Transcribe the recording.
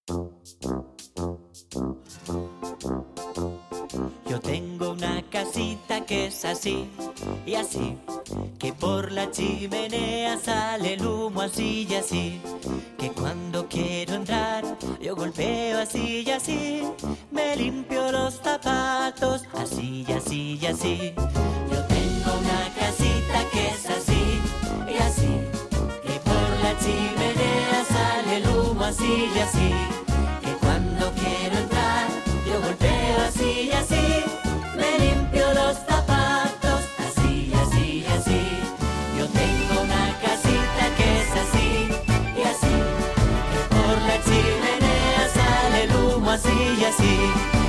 Yo tengo una casita que es así y así, que por la chimenea sale el humo así y así, que cuando quiero entrar yo golpeo así y así, me limpio los zapatos así y así y así. Yo tengo una casita que es así y así, que por la chimenea sale el humo así y así, que cuando quiero entrar yo golpeo así y así, me limpio los zapatos así y así y así. Yo tengo una casita que es así y así, que por la chimenea sale el humo así y así,